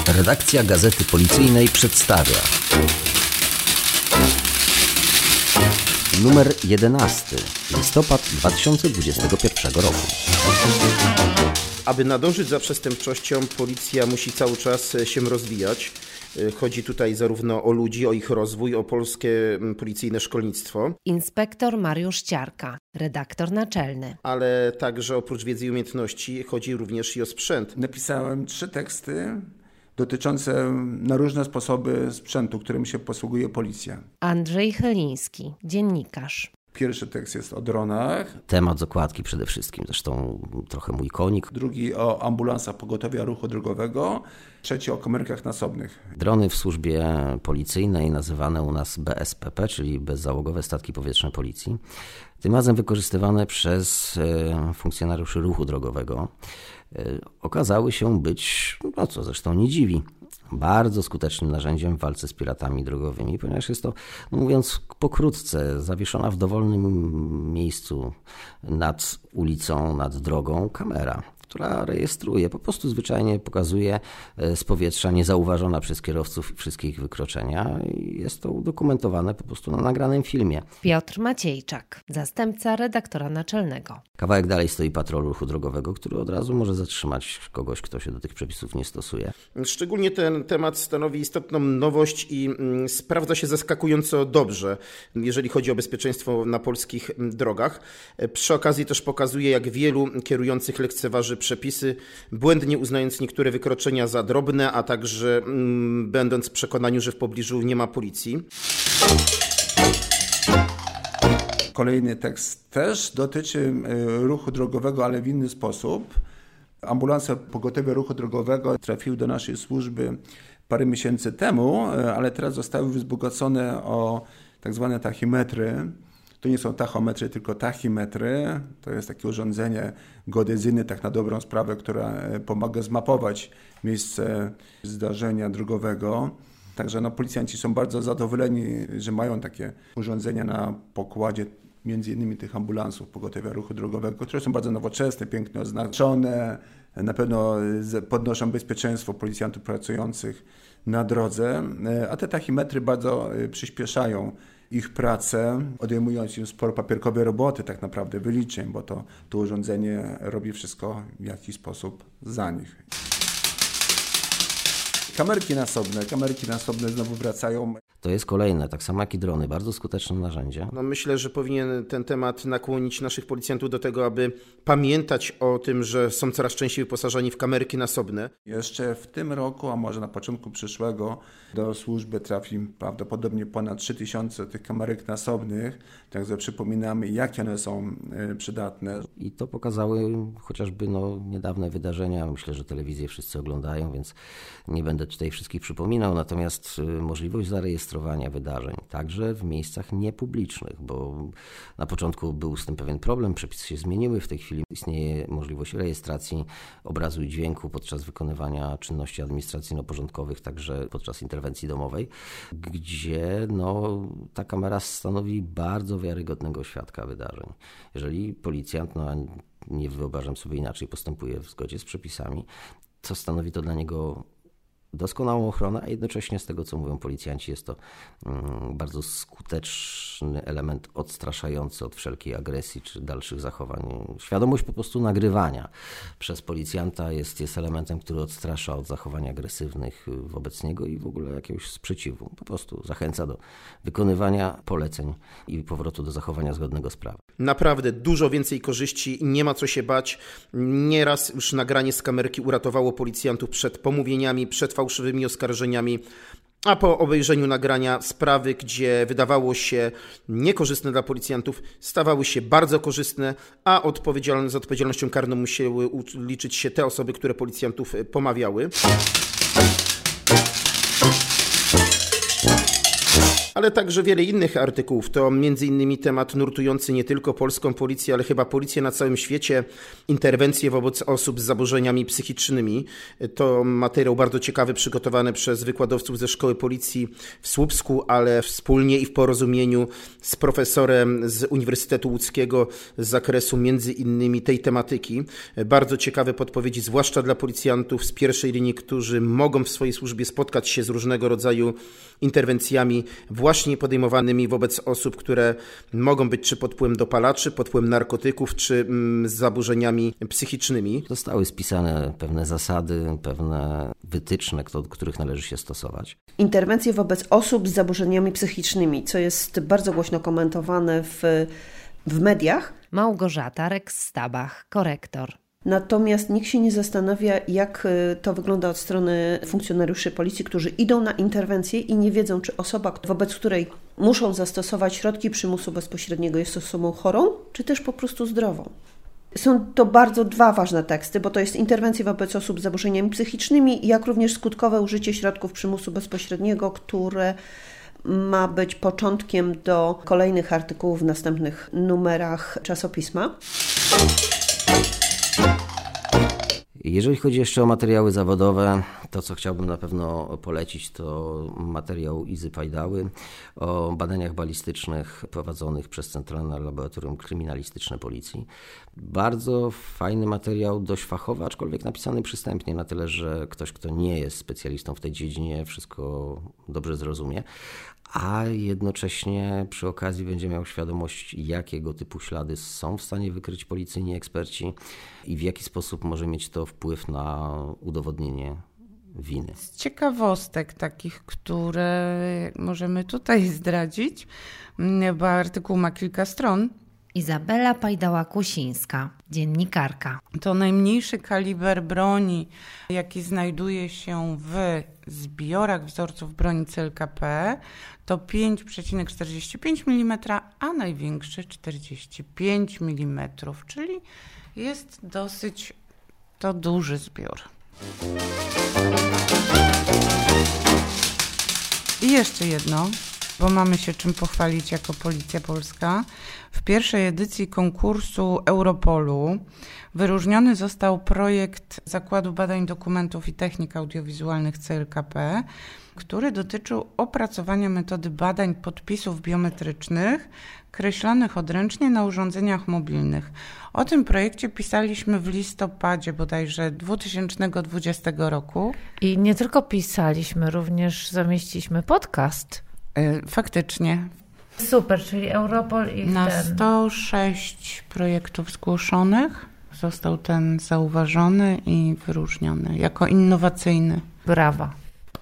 Redakcja Gazety Policyjnej przedstawia numer 11, listopad 2021 roku. Aby nadążyć za przestępczością, policja musi cały czas się rozwijać. Chodzi tutaj zarówno o ludzi, o ich rozwój, o polskie policyjne szkolnictwo. Inspektor Mariusz Ciarka, redaktor naczelny. Ale także oprócz wiedzy i umiejętności chodzi również i o sprzęt. Napisałem 3 teksty dotyczące na różne sposoby sprzętu, którym się posługuje policja. Andrzej Chyliński, dziennikarz. Pierwszy tekst jest o dronach. Temat z okładki przede wszystkim, zresztą trochę mój konik. Drugi o ambulansach pogotowia ruchu drogowego. Trzeci o komórkach nasobnych. Drony w służbie policyjnej, nazywane u nas BSPP, czyli bezzałogowe statki powietrzne policji. Tym razem wykorzystywane przez funkcjonariuszy ruchu drogowego. Okazały się być, no co zresztą nie dziwi, bardzo skutecznym narzędziem w walce z piratami drogowymi, ponieważ jest to, mówiąc pokrótce, zawieszona w dowolnym miejscu nad ulicą, nad drogą kamera, która rejestruje, po prostu zwyczajnie pokazuje z powietrza niezauważona przez kierowców wszystkie ich wykroczenia i jest to udokumentowane po prostu na nagranym filmie. Piotr Maciejczak, zastępca redaktora naczelnego. Kawałek dalej stoi patrol ruchu drogowego, który od razu może zatrzymać kogoś, kto się do tych przepisów nie stosuje. Szczególnie ten temat stanowi istotną nowość i sprawdza się zaskakująco dobrze, jeżeli chodzi o bezpieczeństwo na polskich drogach. Przy okazji też pokazuje, jak wielu kierujących lekceważy przepisy, błędnie uznając niektóre wykroczenia za drobne, a także będąc w przekonaniu, że w pobliżu nie ma policji. Kolejny tekst też dotyczy ruchu drogowego, ale w inny sposób. Ambulanse pogotowia ruchu drogowego trafiły do naszej służby parę miesięcy temu, ale teraz zostały wzbogacone o tak zwane tachymetry. To nie są tachometry, tylko tachymetry. To jest takie urządzenie geodezyjne, tak na dobrą sprawę, które pomaga zmapować miejsce zdarzenia drogowego. Także policjanci są bardzo zadowoleni, że mają takie urządzenia na pokładzie między innymi tych ambulansów pogotowia ruchu drogowego, które są bardzo nowoczesne, pięknie oznaczone, na pewno podnoszą bezpieczeństwo policjantów pracujących na drodze, a te tachymetry bardzo przyspieszają ich pracę, odejmując im sporo papierkowej roboty, tak naprawdę wyliczeń, bo to urządzenie robi wszystko w jakiś sposób za nich. Kamerki nasobne znowu wracają. To jest kolejne, tak samo jak i drony, bardzo skuteczne narzędzie. Myślę, że powinien ten temat nakłonić naszych policjantów do tego, aby pamiętać o tym, że są coraz częściej wyposażeni w kamerki nasobne. Jeszcze w tym roku, a może na początku przyszłego, do służby trafi prawdopodobnie ponad 3000 tych kamerek nasobnych. Także przypominamy, jakie one są przydatne. I to pokazały chociażby niedawne wydarzenia. Myślę, że telewizję wszyscy oglądają, więc nie będę tutaj wszystkich przypominał. Natomiast możliwość zarejestrowania wydarzeń, także w miejscach niepublicznych, bo na początku był z tym pewien problem, przepisy się zmieniły. W tej chwili istnieje możliwość rejestracji obrazu i dźwięku podczas wykonywania czynności administracyjno-porządkowych, także podczas interwencji domowej, gdzie ta kamera stanowi bardzo wiarygodnego świadka wydarzeń. Jeżeli policjant, nie wyobrażam sobie inaczej, postępuje w zgodzie z przepisami, to stanowi to dla niego doskonałą ochronę, a jednocześnie z tego, co mówią policjanci, jest to bardzo skuteczny element odstraszający od wszelkiej agresji czy dalszych zachowań. Świadomość po prostu nagrywania przez policjanta jest elementem, który odstrasza od zachowań agresywnych wobec niego i w ogóle jakiegoś sprzeciwu. Po prostu zachęca do wykonywania poleceń i powrotu do zachowania zgodnego z prawem. Naprawdę dużo więcej korzyści, nie ma co się bać. Nieraz już nagranie z kamerki uratowało policjantów przed pomówieniami, przed fałszywymi oskarżeniami, a po obejrzeniu nagrania sprawy, gdzie wydawało się niekorzystne dla policjantów, stawały się bardzo korzystne, a z odpowiedzialnością karną musiały liczyć się te osoby, które policjantów pomawiały. Ale także wiele innych artykułów. To m.in. temat nurtujący nie tylko polską policję, ale chyba policję na całym świecie. Interwencje wobec osób z zaburzeniami psychicznymi. To materiał bardzo ciekawy, przygotowany przez wykładowców ze Szkoły Policji w Słupsku, ale wspólnie i w porozumieniu z profesorem z Uniwersytetu Łódzkiego z zakresu między innymi tej tematyki. Bardzo ciekawe podpowiedzi, zwłaszcza dla policjantów z pierwszej linii, którzy mogą w swojej służbie spotkać się z różnego rodzaju interwencjami właśnie podejmowanymi wobec osób, które mogą być czy pod wpływem dopalaczy, pod wpływem narkotyków, czy z zaburzeniami psychicznymi. Zostały spisane pewne zasady, pewne wytyczne, do których należy się stosować. Interwencje wobec osób z zaburzeniami psychicznymi, co jest bardzo głośno komentowane w mediach. Małgorzata Reks-Stabach, korektor. Natomiast nikt się nie zastanawia, jak to wygląda od strony funkcjonariuszy policji, którzy idą na interwencję i nie wiedzą, czy osoba, wobec której muszą zastosować środki przymusu bezpośredniego, jest osobą chorą, czy też po prostu zdrową. Są to bardzo dwa ważne teksty, bo to jest interwencje wobec osób z zaburzeniami psychicznymi, jak również skutkowe użycie środków przymusu bezpośredniego, które ma być początkiem do kolejnych artykułów w następnych numerach czasopisma. Jeżeli chodzi jeszcze o materiały zawodowe, to co chciałbym na pewno polecić, to materiał Izy Pajdały o badaniach balistycznych prowadzonych przez Centralne Laboratorium Kryminalistyczne Policji. Bardzo fajny materiał, dość fachowy, aczkolwiek napisany przystępnie, na tyle, że ktoś, kto nie jest specjalistą w tej dziedzinie, wszystko dobrze zrozumie, a jednocześnie przy okazji będzie miał świadomość, jakiego typu ślady są w stanie wykryć policyjni eksperci i w jaki sposób może mieć to wpływ na udowodnienie winy. Z ciekawostek takich, które możemy tutaj zdradzić, bo artykuł ma kilka stron. Izabela Pajdała-Kusińska, dziennikarka. To najmniejszy kaliber broni, jaki znajduje się w zbiorach wzorców broni CLKP, to 5,45 mm, a największy 45 mm, czyli jest dosyć to duży zbiór. I jeszcze jedno, bo mamy się czym pochwalić jako Policja Polska. W pierwszej edycji konkursu Europolu wyróżniony został projekt Zakładu Badań Dokumentów i Technik Audiowizualnych CLKP, który dotyczył opracowania metody badań podpisów biometrycznych kreślonych odręcznie na urządzeniach mobilnych. O tym projekcie pisaliśmy w listopadzie bodajże 2020 roku. I nie tylko pisaliśmy, również zamieściliśmy podcast. Faktycznie. Super, czyli Europol i na 106 projektów zgłoszonych został ten zauważony i wyróżniony jako innowacyjny. Brawa.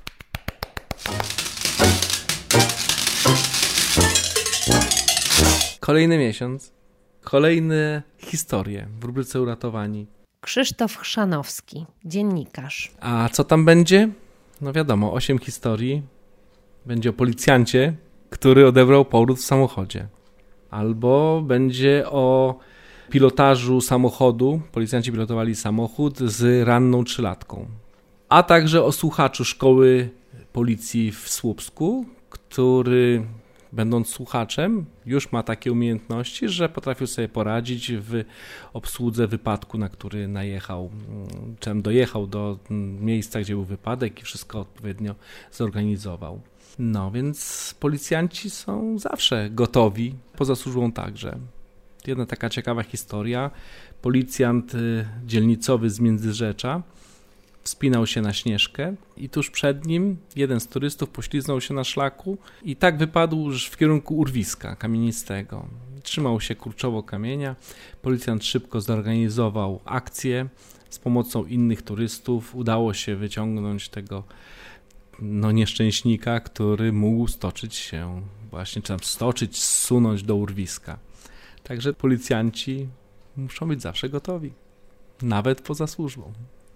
Kolejny miesiąc, kolejne historie w rubryce Uratowani. Krzysztof Chrzanowski, dziennikarz. A co tam będzie? No wiadomo, 8 historii. Będzie o policjancie, który odebrał powrót w samochodzie. Albo będzie o pilotażu samochodu. Policjanci pilotowali samochód z ranną 3-latką. A także o słuchaczu szkoły policji w Słupsku, który będąc słuchaczem już ma takie umiejętności, że potrafił sobie poradzić w obsłudze wypadku, na który najechał, czym dojechał do miejsca, gdzie był wypadek i wszystko odpowiednio zorganizował. No więc policjanci są zawsze gotowi, poza służbą także. Jedna taka ciekawa historia. Policjant dzielnicowy z Międzyrzecza wspinał się na Śnieżkę i tuż przed nim jeden z turystów pośliznął się na szlaku i tak wypadł w kierunku urwiska kamienistego. Trzymał się kurczowo kamienia. Policjant szybko zorganizował akcję. Z pomocą innych turystów udało się wyciągnąć tego nieszczęśnika, który mógł stoczyć się właśnie, czy tam zsunąć do urwiska. Także policjanci muszą być zawsze gotowi, nawet poza służbą.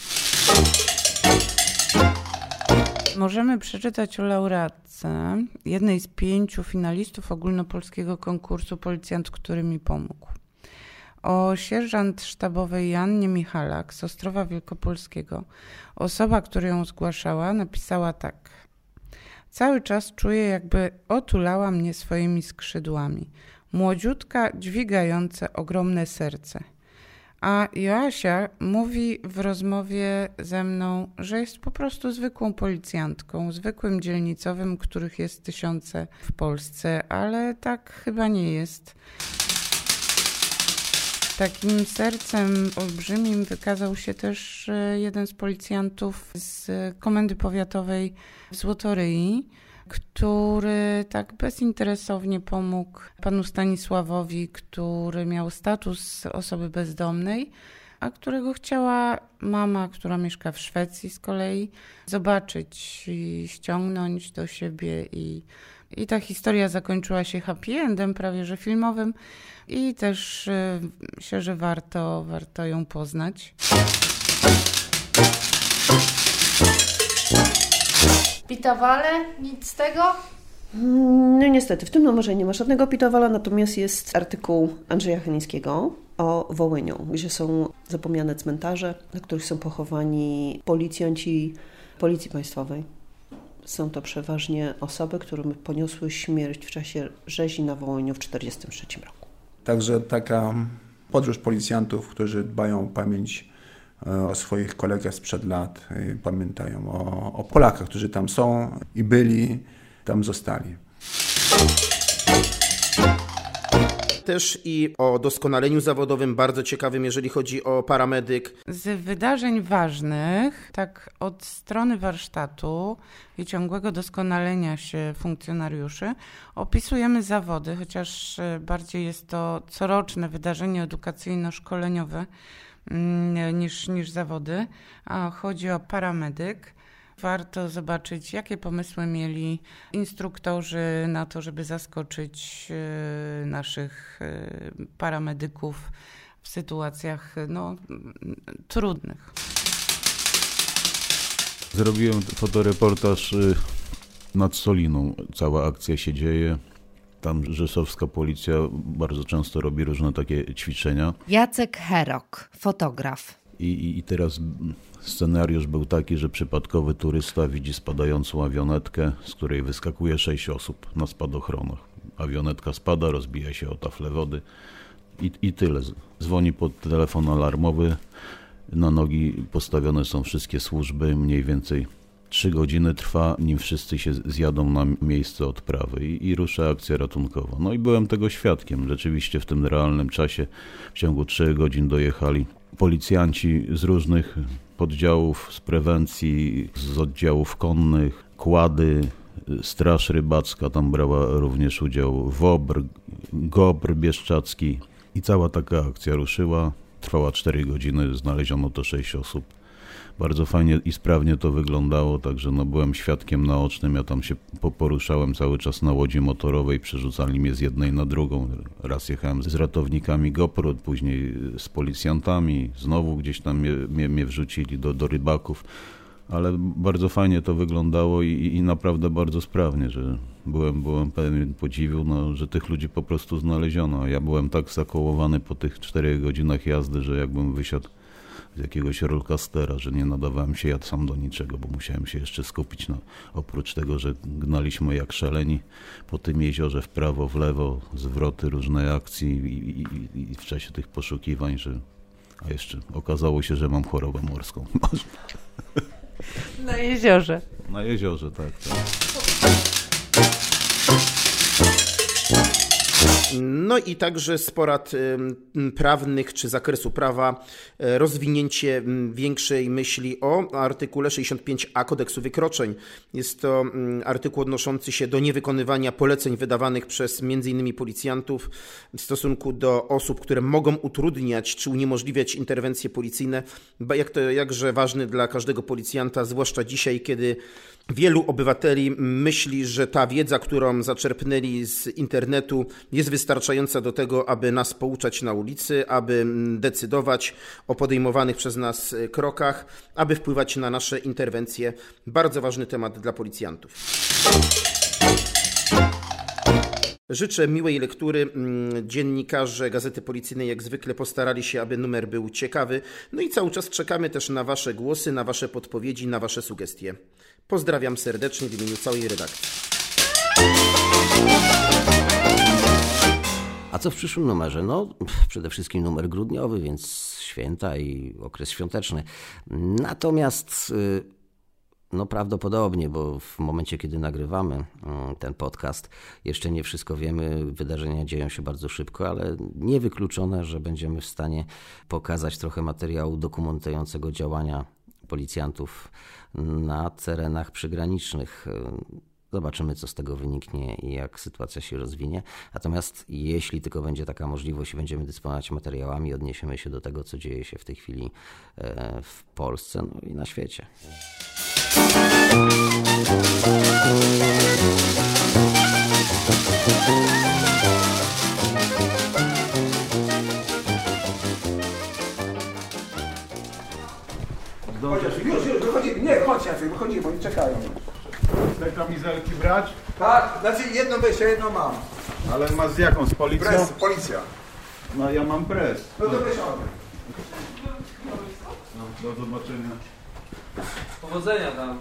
Możemy przeczytać o laureatce, jednej z 5 finalistów ogólnopolskiego konkursu Policjant, który mi pomógł. O sierżant sztabowej Joannie Michalak z Ostrowa Wielkopolskiego. Osoba, która ją zgłaszała, napisała tak. cały czas czuję, jakby otulała mnie swoimi skrzydłami. Młodziutka, dźwigające ogromne serce. A Joasia mówi w rozmowie ze mną, że jest po prostu zwykłą policjantką, zwykłym dzielnicowym, których jest tysiące w Polsce, ale tak chyba nie jest. Takim sercem olbrzymim wykazał się też jeden z policjantów z Komendy Powiatowej w Złotoryi, który tak bezinteresownie pomógł panu Stanisławowi, który miał status osoby bezdomnej, a którego chciała mama, która mieszka w Szwecji z kolei, zobaczyć i ściągnąć do siebie. I ta historia zakończyła się happy endem, prawie że filmowym, i też myślę, że warto ją poznać. Pitawale? Nic z tego? No niestety, w tym numerze nie ma żadnego pitawala, natomiast jest artykuł Andrzeja Chylińskiego o Wołyniu, gdzie są zapomniane cmentarze, na których są pochowani policjanci Policji Państwowej. Są to przeważnie osoby, które poniosły śmierć w czasie rzezi na Wołyniu w 1943 roku. Także taka podróż policjantów, którzy dbają o pamięć o swoich kolegach sprzed lat, pamiętają o Polakach, którzy tam są i byli, tam zostali. Też i o doskonaleniu zawodowym, bardzo ciekawym, jeżeli chodzi o paramedyk. Z wydarzeń ważnych, tak od strony warsztatu i ciągłego doskonalenia się funkcjonariuszy, opisujemy zawody, chociaż bardziej jest to coroczne wydarzenie edukacyjno-szkoleniowe niż zawody, a chodzi o paramedyk. Warto zobaczyć, jakie pomysły mieli instruktorzy na to, żeby zaskoczyć naszych paramedyków w sytuacjach trudnych. Zrobiłem fotoreportaż nad Soliną. Cała akcja się dzieje. Tam rzeszowska policja bardzo często robi różne takie ćwiczenia. Jacek Herok, fotograf. I teraz scenariusz był taki, że przypadkowy turysta widzi spadającą awionetkę, z której wyskakuje 6 osób na spadochronach. Awionetka spada, rozbija się o taflę wody i tyle. Dzwoni pod telefon alarmowy, na nogi postawione są wszystkie służby, mniej więcej 3 godziny trwa, nim wszyscy się zjadą na miejsce odprawy i rusza akcja ratunkowa. No i byłem tego świadkiem. Rzeczywiście w tym realnym czasie w ciągu 3 godzin dojechali policjanci z różnych poddziałów, z prewencji, z oddziałów konnych, kłady, Straż Rybacka, tam brała również udział WOBR, GOBR bieszczacki i cała taka akcja ruszyła. Trwała 4 godziny, znaleziono to 6 osób. Bardzo fajnie i sprawnie to wyglądało, także byłem świadkiem naocznym. Ja tam się poruszałem cały czas na łodzi motorowej, przerzucali mnie z jednej na drugą. Raz jechałem z ratownikami GoPro, później z policjantami, znowu gdzieś tam mnie wrzucili do rybaków. Ale bardzo fajnie to wyglądało i naprawdę bardzo sprawnie, że byłem pełen podziwu, że tych ludzi po prostu znaleziono. Ja byłem tak zakołowany po tych 4 godzinach jazdy, że jakbym wysiadł z jakiegoś rollcastera, że nie nadawałem się ja sam do niczego, bo musiałem się jeszcze skupić. Oprócz tego, że gnaliśmy jak szaleni po tym jeziorze w prawo, w lewo, zwroty różnej akcji i w czasie tych poszukiwań, a jeszcze okazało się, że mam chorobę morską. Na jeziorze. Na jeziorze, tak. No i także z porad prawnych czy zakresu prawa rozwinięcie większej myśli o artykule 65a Kodeksu Wykroczeń. Jest to artykuł odnoszący się do niewykonywania poleceń wydawanych przez m.in. policjantów w stosunku do osób, które mogą utrudniać czy uniemożliwiać interwencje policyjne. Jakże ważny dla każdego policjanta, zwłaszcza dzisiaj, kiedy wielu obywateli myśli, że ta wiedza, którą zaczerpnęli z internetu, jest wystarczająca do tego, aby nas pouczać na ulicy, aby decydować o podejmowanych przez nas krokach, aby wpływać na nasze interwencje. Bardzo ważny temat dla policjantów. Życzę miłej lektury. Dziennikarze Gazety Policyjnej jak zwykle postarali się, aby numer był ciekawy. No i cały czas czekamy też na Wasze głosy, na Wasze podpowiedzi, na Wasze sugestie. Pozdrawiam serdecznie w imieniu całej redakcji. A co w przyszłym numerze? No, przede wszystkim numer grudniowy, więc święta i okres świąteczny. Natomiast no prawdopodobnie, bo w momencie, kiedy nagrywamy ten podcast, jeszcze nie wszystko wiemy, wydarzenia dzieją się bardzo szybko, ale niewykluczone, że będziemy w stanie pokazać trochę materiału dokumentującego działania policjantów na terenach przygranicznych. Zobaczymy, co z tego wyniknie i jak sytuacja się rozwinie. Natomiast jeśli tylko będzie taka możliwość i będziemy dysponować materiałami, odniesiemy się do tego, co dzieje się w tej chwili w Polsce, no i na świecie. Już, wychodzimy. Nie, chodź Jacek, wychodzimy, oni czekają. Te kamizelki brać? Tak, znaczy jedną weź, ja jedną mam. Ale masz z jaką? Z policją? Pres, policja. No ja mam pres. No to weź one. Do zobaczenia. Powodzenia tam.